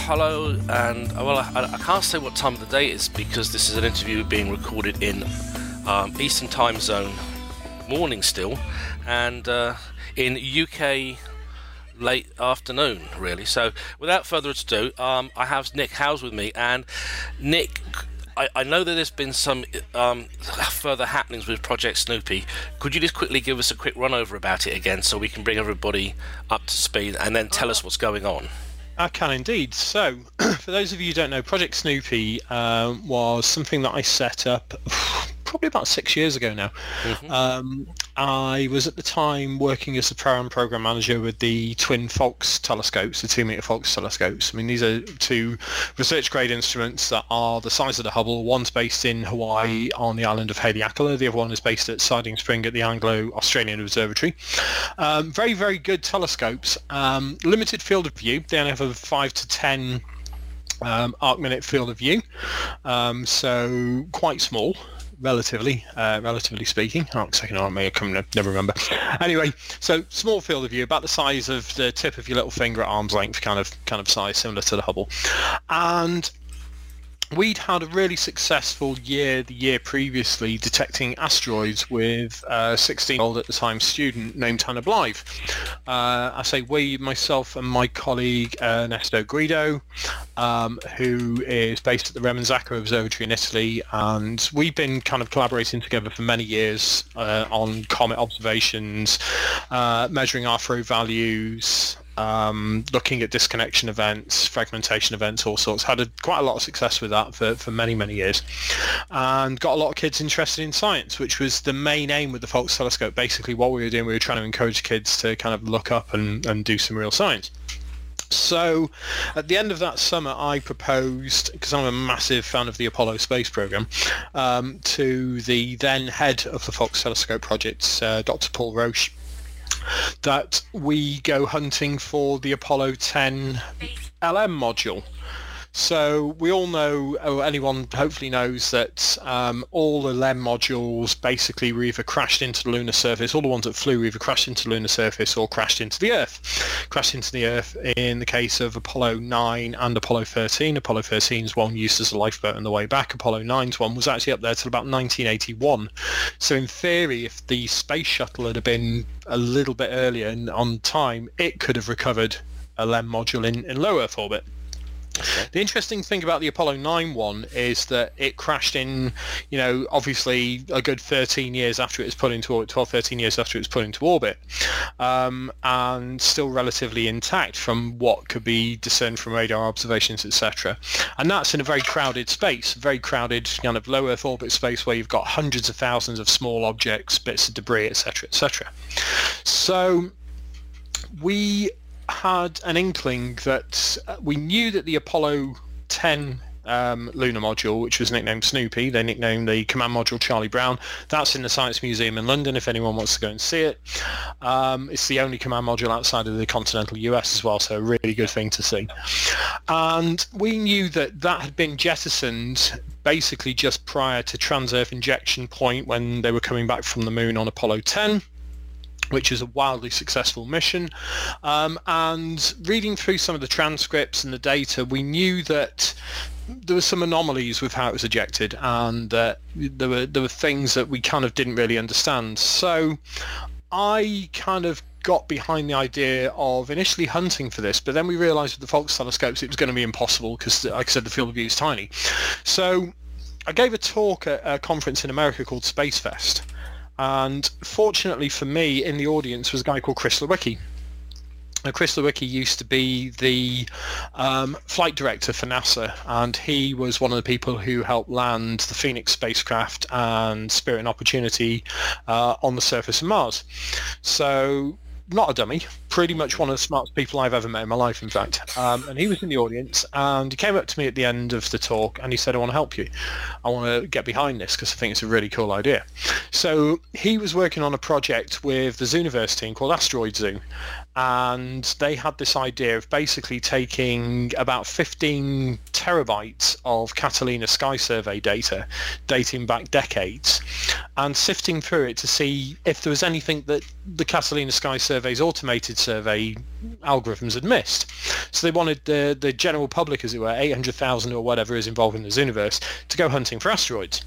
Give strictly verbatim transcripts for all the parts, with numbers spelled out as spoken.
hello, and uh, well, I, I can't say what time of the day it is because this is an interview being recorded in um, Eastern Time Zone morning still, and uh, in U K late afternoon, really. So, without further ado, um, I have Nick Howes with me, and Nick, I, I know that there's been some um, further happenings with Project Snoopy. Could you just quickly give us a quick run over about it again, so we can bring everybody up to speed, and then tell us what's going on? I can indeed. So, for those of you who don't know, Project Snoopy um, was something that I set up probably about six years ago now. Mm-hmm. Um, I was at the time working as a program program manager with the twin Fox telescopes, the two meter Fox telescopes. I mean, these are two research grade instruments that are the size of the Hubble. One's based in Hawaii on the island of Haleakala. The other one is based at Siding Spring at the Anglo-Australian Observatory. Um, very, very good telescopes. Um, limited field of view. They only have a five to ten um, arc minute field of view, um, so quite small. Relatively, uh, relatively speaking. Oh, second arm may have come, never remember. Anyway, so small field of view, about the size of the tip of your little finger at arm's length, kind of, kind of size, similar to the Hubble. And we'd had a really successful year the year previously detecting asteroids with a sixteen-year-old at the time student named Hannah Blythe. Uh, I say we, myself and my colleague Ernesto Guido, um, who is based at the Remenzacco Observatory in Italy, and we've been kind of collaborating together for many years uh, on comet observations, uh, measuring R F R O values, Um, looking at disconnection events, fragmentation events, all sorts. Had a, quite a lot of success with that for, for many, many years. And got a lot of kids interested in science, which was the main aim with the Fox telescope. Basically what we were doing, we were trying to encourage kids to kind of look up and, and do some real science. So at the end of that summer, I proposed, because I'm a massive fan of the Apollo space program, um, to the then head of the Fox telescope project, uh, Doctor Paul Roche, that we go hunting for the Apollo ten L M module. So we all know, or anyone hopefully knows, that um, all the L M modules basically were either crashed into the lunar surface, all the ones that flew either crashed into the lunar surface or crashed into the Earth. Crashed into the Earth in the case of Apollo nine and Apollo thirteen. Apollo thirteen's one used as a lifeboat on the way back. Apollo nine's one was actually up there till about nineteen eighty-one. So in theory, if the space shuttle had been a little bit earlier and on time, it could have recovered a L M module in, in low Earth orbit. Okay. The interesting thing about the Apollo nine one is that it crashed in, you know, obviously a good thirteen years after it was put into orbit, twelve, thirteen years after it was put into orbit, um, and still relatively intact from what could be discerned from radar observations, et cetera. And that's in a very crowded space, very crowded kind of low Earth orbit space where you've got hundreds of thousands of small objects, bits of debris, et cetera, et cetera. So we had an inkling that we knew that the Apollo ten um, lunar module, which was nicknamed Snoopy, they nicknamed the command module Charlie Brown. That's in the Science Museum in London if anyone wants to go and see it. Um, it's the only command module outside of the continental U S as well, so a really good thing to see. And we knew that that had been jettisoned basically just prior to Trans-Earth injection point when they were coming back from the moon on Apollo ten, which is a wildly successful mission. Um, and reading through some of the transcripts and the data, we knew that there were some anomalies with how it was ejected, and uh, there were there were things that we kind of didn't really understand. So I kind of got behind the idea of initially hunting for this, but then we realised with the Fox telescopes it was going to be impossible because, like I said, the field of view is tiny. So I gave a talk at a conference in America called Space Fest. And fortunately for me, in the audience was a guy called Chris Lewicki. Now, Chris Lewicki used to be the um, flight director for NASA, and he was one of the people who helped land the Phoenix spacecraft and Spirit and Opportunity uh, on the surface of Mars. So not a dummy, pretty much one of the smartest people I've ever met in my life, in fact. Um, and he was in the audience, and he came up to me at the end of the talk, and he said, I want to help you. I want to get behind this because I think it's a really cool idea. So he was working on a project with the Zooniverse team called Asteroid Zoo, and they had this idea of basically taking about fifteen terabytes of Catalina Sky Survey data dating back decades and sifting through it to see if there was anything that the Catalina Sky Survey's automated survey algorithms had missed. So they wanted the, the general public, as it were, eight hundred thousand or whatever is involved in this universe, to go hunting for asteroids.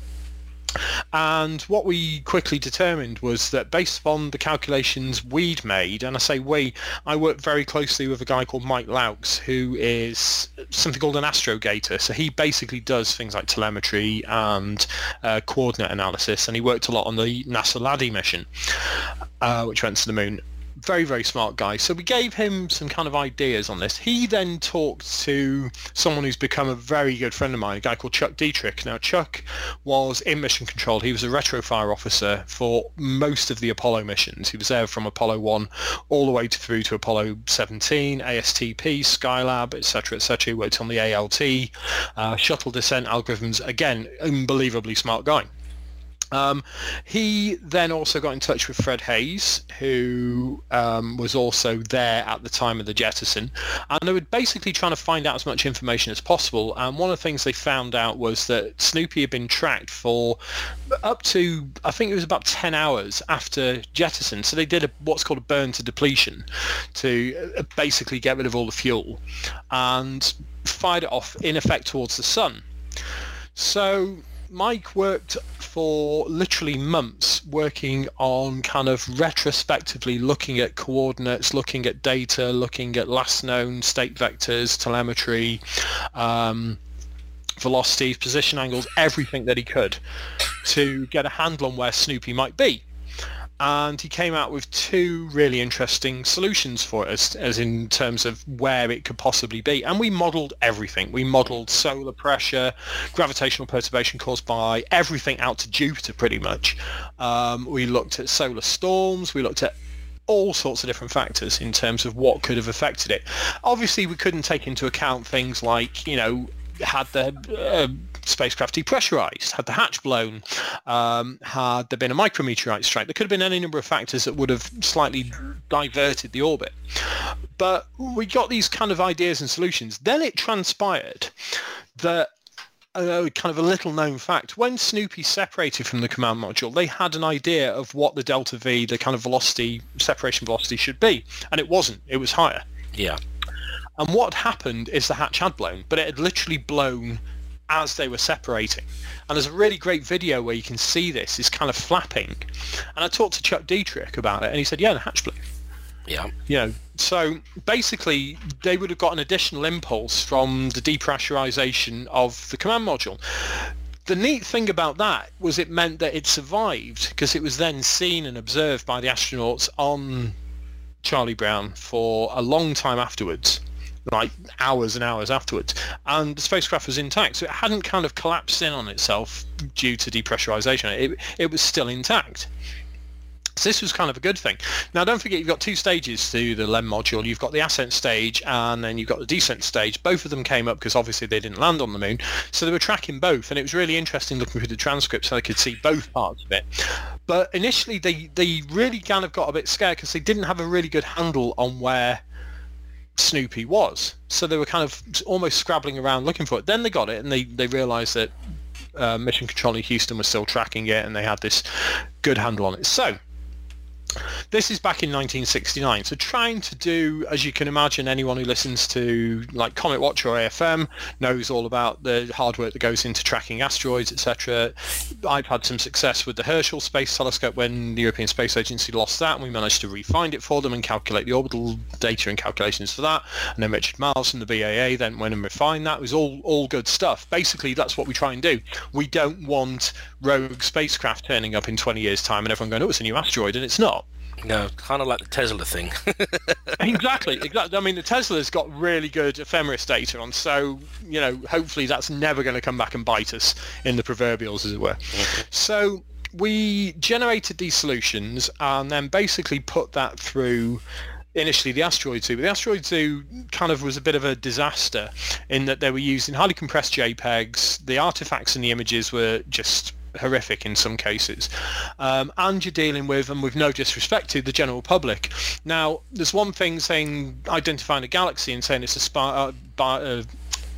And what we quickly determined was that based upon the calculations we'd made, and I say we, I worked very closely with a guy called Mike Laux, who is something called an astrogator. So he basically does things like telemetry and uh, coordinate analysis, and he worked a lot on the NASA LADEE mission, uh, which went to the moon. Very, very smart guy. So we gave him some kind of ideas on this. He then talked to someone who's become a very good friend of mine, a guy called Chuck Dietrich. Now, Chuck was in mission control. He was a retrofire officer for most of the Apollo missions. He was there from Apollo one all the way through to Apollo seventeen, A S T P, Skylab, et cetera, et cetera. He worked on the A L T, uh, shuttle descent algorithms. Again, unbelievably smart guy. Um, he then also got in touch with Fred Hayes, who um, was also there at the time of the jettison, and they were basically trying to find out as much information as possible. And one of the things they found out was that Snoopy had been tracked for up to, I think it was about ten hours after jettison. So they did a, what's called a burn to depletion to basically get rid of all the fuel and fired it off in effect towards the sun. So Mike worked for literally months working on kind of retrospectively looking at coordinates, looking at data, looking at last known state vectors, telemetry, um, velocities, position angles, everything that he could to get a handle on where Snoopy might be. And he came out with two really interesting solutions for us, as in terms of where it could possibly be. And we modelled everything. We modelled solar pressure, gravitational perturbation caused by everything out to Jupiter, pretty much. Um, we looked at solar storms. We looked at all sorts of different factors in terms of what could have affected it. Obviously, we couldn't take into account things like, you know, had the uh, spacecraft depressurized, had the hatch blown, um, had there been a micrometeorite strike. There could have been any number of factors that would have slightly diverted the orbit. But we got these kind of ideas and solutions. Then it transpired that Uh, kind of a little known fact, when Snoopy separated from the command module, they had an idea of what the delta V, the kind of velocity, separation velocity should be, and it wasn't. It was higher. Yeah. And what happened is the hatch had blown, but it had literally blown as they were separating. And there's a really great video where you can see this, is kind of flapping. And I talked to Chuck Dietrich about it, and he said, yeah, the hatch blew. Yeah. You know, so basically they would have got an additional impulse from the depressurization of the command module. The neat thing about that was it meant that it survived because it was then seen and observed by the astronauts on Charlie Brown for a long time afterwards, like hours and hours afterwards, and the spacecraft was intact, so it hadn't kind of collapsed in on itself due to depressurization. It, it was still intact. So this was kind of a good thing. Now, don't forget, you've got two stages to the L E M module. You've got the ascent stage and then you've got the descent stage. Both of them came up because obviously they didn't land on the moon. So they were tracking both, and it was really interesting looking through the transcript so they could see both parts of it. But initially they, they really kind of got a bit scared because they didn't have a really good handle on where Snoopy was. So they were kind of almost scrabbling around looking for it. Then they got it and they, they realised that uh, Mission Control in Houston was still tracking it and they had this good handle on it. So this is back in nineteen sixty-nine, so trying to do, as you can imagine, anyone who listens to like Comet Watch or A F M knows all about the hard work that goes into tracking asteroids, et cetera. I've had some success with the Herschel Space Telescope when the European Space Agency lost that, and we managed to re-find it for them and calculate the orbital data and calculations for that. And then Richard Miles from the B A A then went and refined that. It was all, all good stuff. Basically, that's what we try and do. We don't want rogue spacecraft turning up in twenty years' time and everyone going, oh, it's a new asteroid, and it's not. No, kind of like the Tesla thing. exactly, exactly. I mean, the Tesla's got really good ephemeris data on, so, you know, hopefully that's never going to come back and bite us in the proverbials, as it were. Mm-hmm. So we generated these solutions and then basically put that through initially the Asteroid Zoo. But the Asteroid Zoo kind of was a bit of a disaster in that they were used in highly compressed JPEGs. The artifacts and the images were just horrific in some cases, um, and you're dealing with, and with no disrespect to the general public. Now, there's one thing saying identifying a galaxy and saying it's a spa, uh, bi- uh,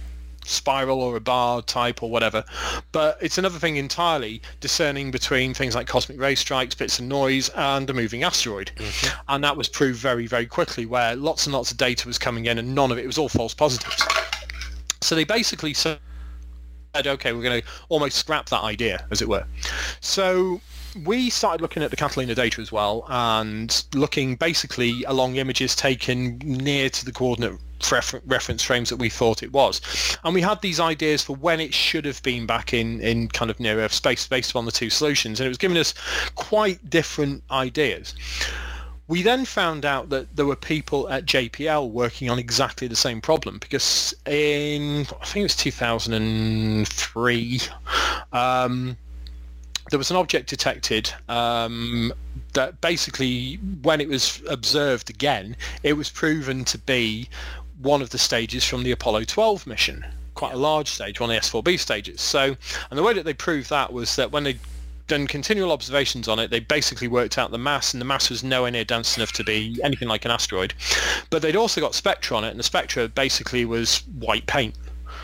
spiral or a bar type or whatever. But it's another thing entirely discerning between things like cosmic ray strikes, bits of noise, and a moving asteroid. Mm-hmm. And that was proved very, very quickly, where lots and lots of data was coming in and none of it was all false positives. So they basically said, okay, we're going to almost scrap that idea, as it were. So we started looking at the Catalina data as well, and looking basically along images taken near to the coordinate refer- reference frames that we thought it was. And we had these ideas for when it should have been back in, in kind of near Earth space based upon the two solutions, and it was giving us quite different ideas. We then found out that there were people at J P L working on exactly the same problem, because in, I think it was two thousand three, um, there was an object detected um, that basically, when it was observed again, it was proven to be one of the stages from the Apollo twelve mission, quite a large stage, one of the S four B stages. So, and the way that they proved that was that when they done continual observations on it, they basically worked out the mass, and the mass was nowhere near dense enough to be anything like an asteroid. But they'd also got spectra on it, and the spectra basically was white paint.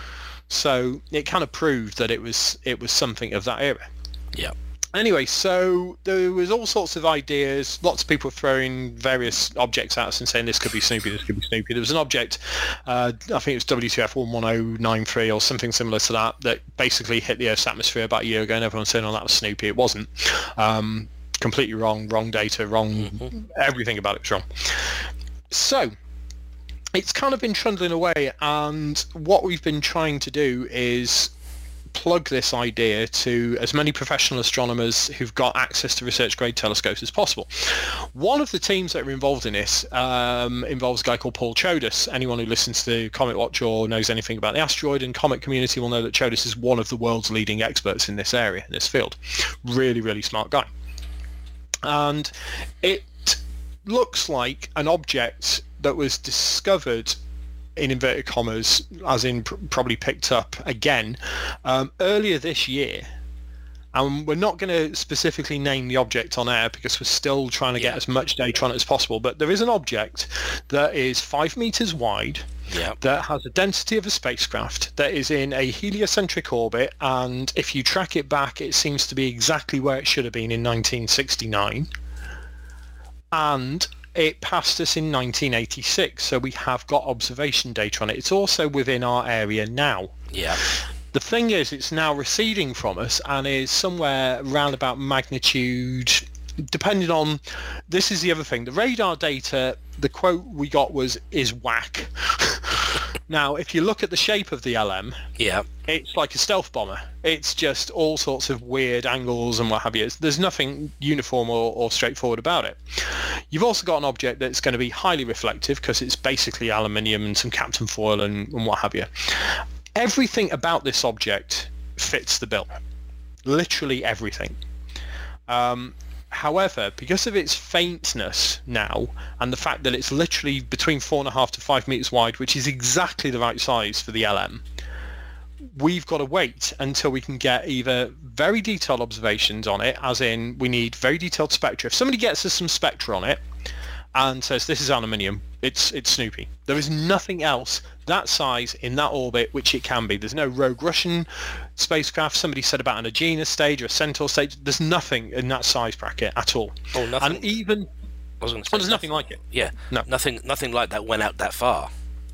So it kind of proved that it was it was something of that era. Yeah. Anyway, so there was all sorts of ideas. Lots of people throwing various objects at us and saying this could be Snoopy, this could be Snoopy. There was an object, uh, I think it was W two F one one zero nine three or something similar to that, that basically hit the Earth's atmosphere about a year ago, and everyone's saying, oh, that was Snoopy. It wasn't. Um, completely wrong, wrong data, wrong, mm-hmm. everything about it was wrong. So it's kind of been trundling away, and what we've been trying to do is plug this idea to as many professional astronomers who've got access to research grade telescopes as possible. One of the teams that are involved in this um, involves a guy called Paul Chodas. Anyone who listens to Comet Watch or knows anything about the asteroid and comet community will know that Chodas is one of the world's leading experts in this area, in this field. Really, really smart guy. And it looks like an object that was discovered in inverted commas, as in pr- probably picked up again um, earlier this year. And we're not going to specifically name the object on air because we're still trying to get yeah. as much data on it as possible. But there is an object that is five meters wide, yeah. that has a density of a spacecraft, that is in a heliocentric orbit, and if you track it back, it seems to be exactly where it should have been in nineteen sixty-nine. And it passed us in nineteen eighty-six, so we have got observation data on it. It's also within our area now. Yeah. The thing is, it's now receding from us and is somewhere around about magnitude, depending on, this is the other thing, the radar data, the quote we got was, is whack. Now, if you look at the shape of the L M, yeah, it's like a stealth bomber. It's just all sorts of weird angles and what have you. There's nothing uniform or, or straightforward about it. You've also got an object that's going to be highly reflective because it's basically aluminium and some Kapton foil and, and what have you. Everything about this object fits the bill. Literally everything. Um, However, because of its faintness now and the fact that it's literally between four and a half to five meters wide, which is exactly the right size for the L M, we've got to wait until we can get either very detailed observations on it, as in we need very detailed spectra. If somebody gets us some spectra on it and says this is aluminium, it's it's Snoopy. There is nothing else that size in that orbit which it can be. There's no rogue Russian spacecraft. Somebody said about an Agena stage or a Centaur stage. There's nothing in that size bracket at all. Oh, nothing. And even I was going to say well, there's nothing, nothing like it. Yeah, no, nothing, nothing like that went out that far.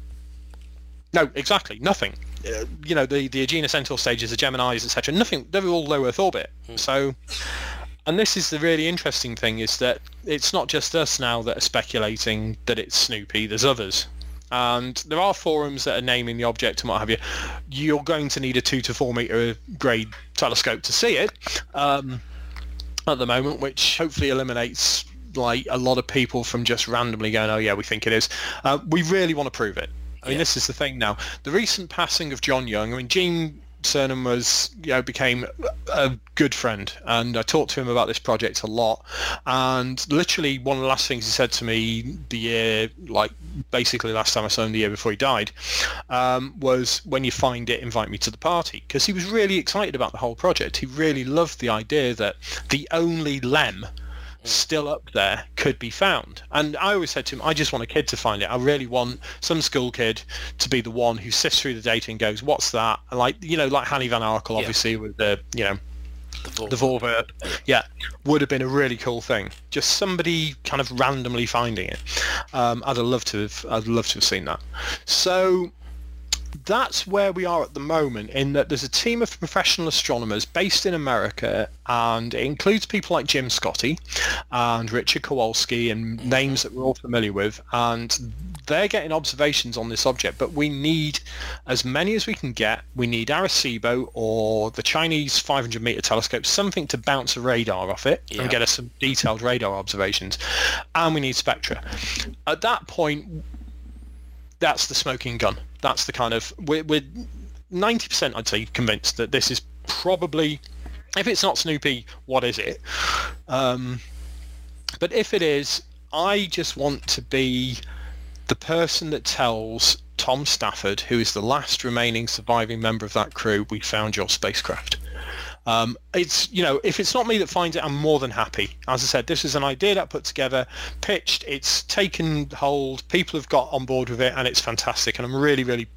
No, exactly, nothing. Uh, you know, the the Agena Centaur stages, the Geminis, et cetera. Nothing. They're all low Earth orbit. Hmm. So. And this is the really interesting thing, is that it's not just us now that are speculating that it's Snoopy. There's others. And there are forums that are naming the object and what have you. You're going to need a two to four meter grade telescope to see it um, at the moment, which hopefully eliminates like a lot of people from just randomly going, oh yeah, we think it is. Uh, we really want to prove it. I mean, yeah. This is the thing now. The recent passing of John Young, I mean, Gene Cernan was, you know, became a good friend, and I talked to him about this project a lot. And literally, one of the last things he said to me the year, like basically last time I saw him the year before he died, um, was, "When you find it, invite me to the party," because he was really excited about the whole project. He really loved the idea that the only L E M still up there could be found. And I always said to him, I just want a kid to find it. I really want some school kid to be the one who sifts through the data and goes, what's that? And like, you know, like Hanny Van Arkel, obviously, yeah. with the, you know, the Volvo. Yeah, would have been a really cool thing. Just somebody kind of randomly finding it. Um, I'd have loved to have, I'd love to have seen that. So that's where we are at the moment, in that there's a team of professional astronomers based in America, and it includes people like Jim Scotty and Richard Kowalski and names that we're all familiar with, and they're getting observations on this object, but we need as many as we can get. We need Arecibo or the Chinese five hundred meter telescope, something to bounce a radar off it yeah. and get us some detailed radar observations, and we need spectra. At that point, that's the smoking gun. That's the kind of, we're, we're ninety percent, I'd say, convinced that this is probably, if it's not Snoopy, what is it? Um, but if it is, I just want to be the person that tells Tom Stafford, who is the last remaining surviving member of that crew, we found your spacecraft. Um, it's, you know, if it's not me that finds it, I'm more than happy. As I said, this is an idea that I put together, pitched, it's taken hold, people have got on board with it, and it's fantastic, and I'm really, really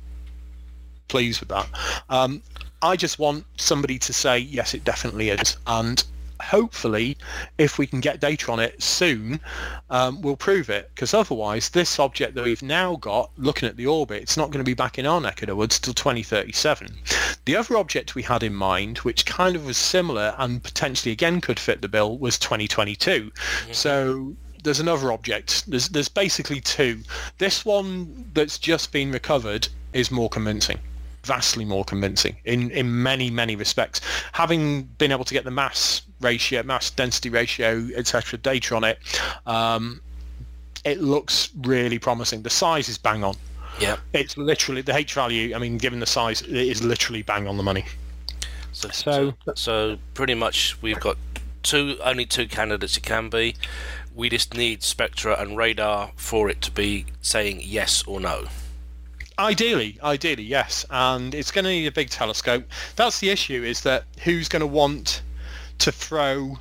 pleased with that. Um, I just want somebody to say, yes, it definitely is, and hopefully, if we can get data on it soon, um, we'll prove it, because otherwise this object that we've now got, looking at the orbit, it's not going to be back in our neck of the woods till twenty thirty-seven. The other object we had in mind, which kind of was similar and potentially again could fit the bill, was twenty twenty-two. Mm-hmm. So there's another object. There's, there's basically two. This one that's just been recovered is more convincing. Vastly more convincing in, in many, many respects. Having been able to get the mass ratio, mass density ratio, et cetera, data on it, um, it looks really promising. The size is bang on. Yeah. It's literally, the H value, I mean, given the size, it is literally bang on the money. So, so, so pretty much we've got two, only two candidates it can be. We just need spectra and radar for it to be saying yes or no. Ideally, ideally, yes, and it's going to need a big telescope. That's the issue, is that who's going to want to throw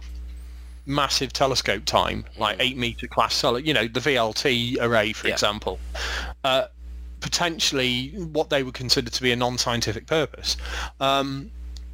massive telescope time, like eight meter class, you know, the V L T array, for yeah. example, uh, potentially what they would consider to be a non-scientific purpose. Um,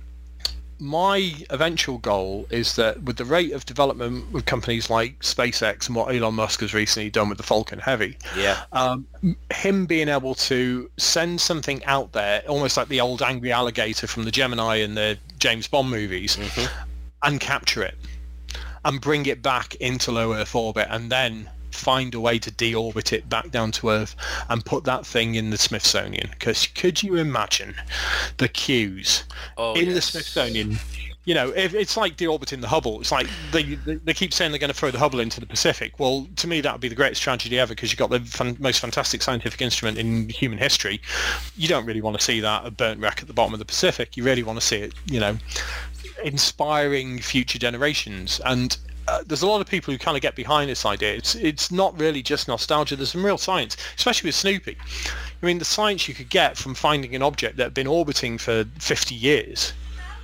my eventual goal is that with the rate of development with companies like SpaceX and what Elon Musk has recently done with the Falcon Heavy, yeah, um, him being able to send something out there, almost like the old angry alligator from the Gemini and the James Bond movies, mm-hmm. and capture it and bring it back into low Earth orbit, and then find a way to deorbit it back down to Earth and put that thing in the Smithsonian. Because could you imagine the queues oh, in yes. the Smithsonian? You know, if it's like deorbiting the Hubble. It's like they they keep saying they're going to throw the Hubble into the Pacific. Well, to me, that would be the greatest tragedy ever, because you've got the fun, most fantastic scientific instrument in human history. You don't really want to see that, a burnt wreck at the bottom of the Pacific. You really want to see it, you know, inspiring future generations. And Uh, there's a lot of people who kind of get behind this idea. It's it's not really just nostalgia. There's some real science, especially with Snoopy. I mean, the science you could get from finding an object that had been orbiting for fifty years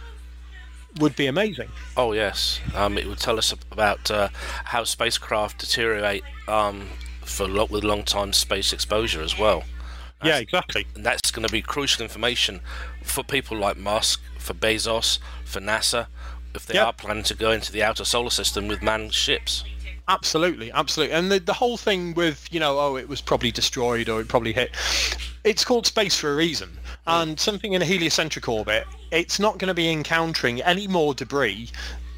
would be amazing. Oh, yes. Um, it would tell us about uh, how spacecraft deteriorate um, for lo- with long-time space exposure as well. That's, yeah, exactly. And that's going to be crucial information for people like Musk, for Bezos, for NASA, if they yep. are planning to go into the outer solar system with manned ships. Absolutely, absolutely. And the, the whole thing with, you know, oh, it was probably destroyed or it probably hit. It's called space for a reason. Mm. And something in a heliocentric orbit, it's not going to be encountering any more debris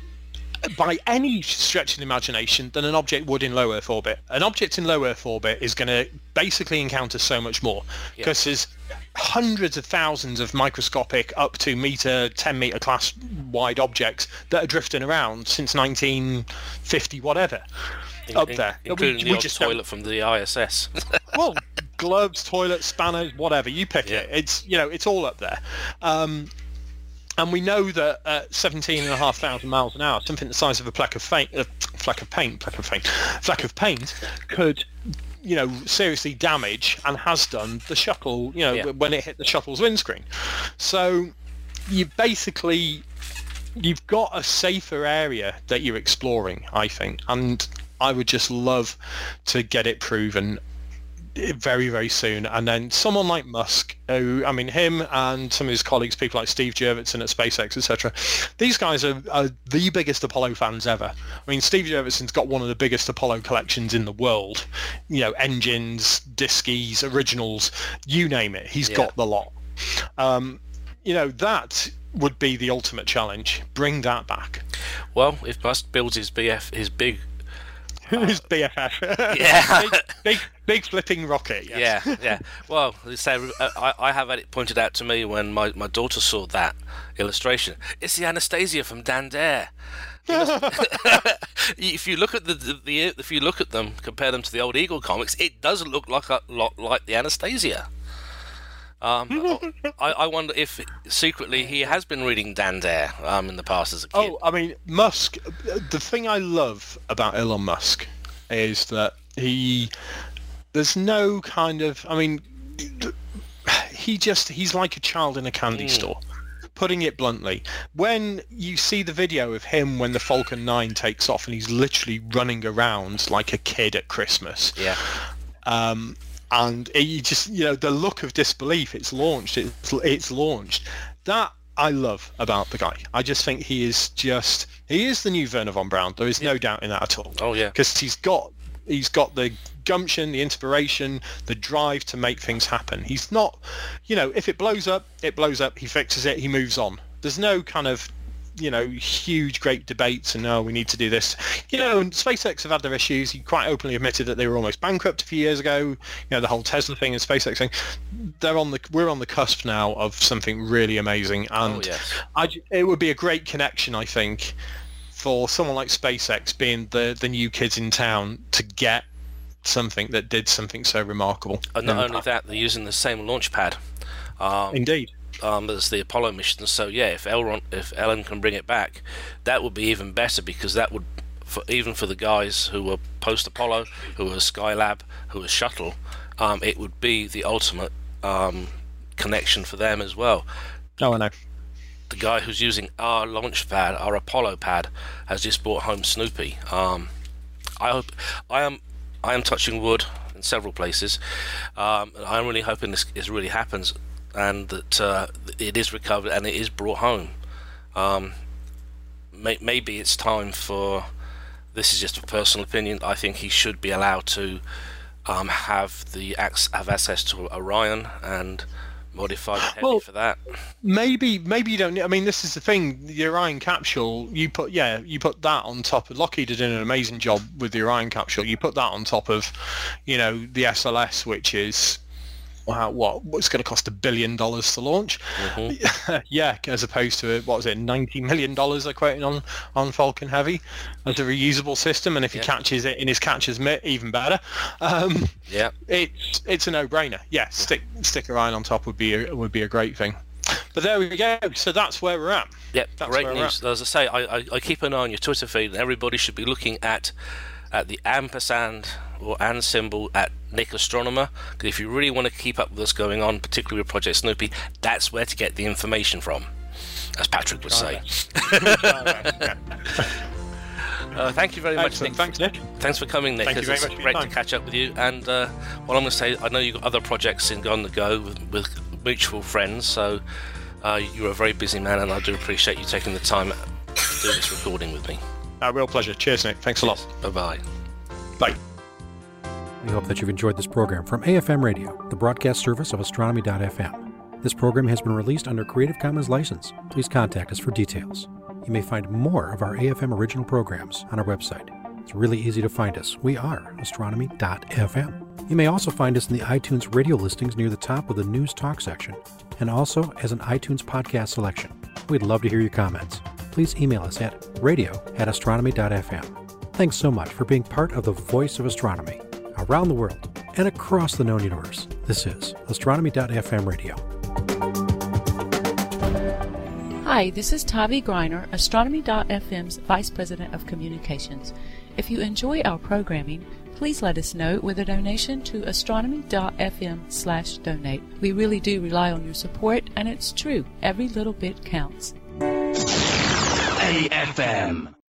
by any stretch of the imagination than an object would in low Earth orbit. An object in low Earth orbit is going to basically encounter so much more, because yeah. there's hundreds of thousands of microscopic up to meter, ten meter class wide objects that are drifting around since nineteen fifty whatever. In, up in, there. Including we, the we odd just toilet don't... from the I S S. Well, gloves, toilets, spanners, whatever, you pick yeah. it. It's, you know, it's all up there. Um, and we know that at seventeen and a half thousand miles an hour, something the size of a fleck of paint, a fleck of paint, fleck of paint, fleck of paint could, you know, seriously damage, and has done, the shuttle, you know, yeah. when it hit the shuttle's windscreen. So you basically, you've got a safer area that you're exploring, I think, and I would just love to get it proven very, very soon. And then someone like Musk, who, I mean, him and some of his colleagues, people like Steve Jurvetson at SpaceX, et cetera, these guys are, are the biggest Apollo fans ever. I mean, Steve Jurvetson's got one of the biggest Apollo collections in the world. You know, engines, diskies, originals, you name it. He's yeah. got the lot. Um, you know, that would be the ultimate challenge. Bring that back. Well, if Musk builds his B F, his big... His B F F. Yeah. big, big, big flipping rocket. Yes. Yeah, yeah. Well, say I, I have had it pointed out to me when my, my daughter saw that illustration. It's the Anastasia from Dan Dare. If you look at the, the, the if you look at them, compare them to the old Eagle comics, it does look like a lot like the Anastasia. Um, I, I wonder if secretly he has been reading Dan Dare um, in the past as a kid. Oh, I mean, Musk, the thing I love about Elon Musk is that he, there's no kind of, I mean, he just, he's like a child in a candy mm. store. Putting it bluntly, when you see the video of him when the Falcon nine takes off and he's literally running around like a kid at Christmas. Yeah. Um, And you just, you know, the look of disbelief, it's launched, it's, it's launched. That I love about the guy. I just think he is just, he is the new Wernher von Braun. There is no doubt in that at all. Oh, yeah. Because he's got, he's got the gumption, the inspiration, the drive to make things happen. He's not, you know, if it blows up, it blows up, he fixes it, he moves on. There's no kind of, you know, huge, great debates and, oh, we need to do this. You know, and SpaceX have had their issues. He quite openly admitted that they were almost bankrupt a few years ago. You know, the whole Tesla thing and SpaceX thing. They're on the, we're on the cusp now of something really amazing. And oh, yes. I, it would be a great connection, I think, for someone like SpaceX being the, the new kids in town to get something that did something so remarkable. And not only that, they're using the same launch pad. Um, Indeed. Um, as the Apollo mission. So yeah, if Elon, if Elon can bring it back, that would be even better, because that would, for, even for the guys who were post-Apollo, who were Skylab, who were Shuttle, um, it would be the ultimate um, connection for them as well. Oh, I know. The guy who's using our launch pad, our Apollo pad, has just brought home Snoopy. Um, I hope I am I am touching wood in several places. Um, I'm really hoping this, this really happens, and that uh, it is recovered and it is brought home. Um, may, maybe it's time for, this is just a personal opinion, I think he should be allowed to um, have the have access to Orion and modify the heavy well, for that. Maybe maybe you don't. I mean, this is the thing. The Orion capsule, you put yeah, you put that on top of. Lockheed did an amazing job with the Orion capsule. You put that on top of, you know, the S L S, which is. Wow, what what's going to cost a billion dollars to launch? Mm-hmm. Yeah, as opposed to what was it, ninety million dollars they're quoting on on Falcon Heavy as a reusable system, and if yeah. he catches it in his catcher's mitt, even better. Um, yeah, it's it's a no-brainer. Yeah, stick stick Orion on top would be a, would be a great thing. But there we go. So that's where we're at. Yep, that's great news. As I say, I, I I keep an eye on your Twitter feed, and everybody should be looking at at the ampersand or and symbol at Nick Astronomer, because if you really want to keep up with what's going on, particularly with Project Snoopy, that's where to get the information from, as Patrick would say. uh, thank you very much, Nick. Thanks, Nick. Thanks for coming, Nick. Thank you very it's much for great your to time. catch up with you. And uh, what I'm going to say, I know you've got other projects in on the go with, with mutual friends, so uh, you're a very busy man, and I do appreciate you taking the time to do this recording with me. A real pleasure. Cheers, Nick. Thanks a lot. Bye-bye. Bye. We hope that you've enjoyed this program from A F M Radio, the broadcast service of astronomy dot f m. This program has been released under Creative Commons license. Please contact us for details. You may find more of our A F M original programs on our website. It's really easy to find us. We are astronomy dot f m. You may also find us in the iTunes radio listings near the top of the News Talk section, and also as an iTunes podcast selection. We'd love to hear your comments. Please email us at radio at astronomy dot f m. Thanks so much for being part of the voice of astronomy around the world and across the known universe. This is astronomy dot f m Radio. Hi, this is Tavi Greiner, astronomy dot f m's Vice President of Communications. If you enjoy our programming, please let us know with a donation to astronomy dot f m slash donate. We really do rely on your support, and it's true, every little bit counts. A F M.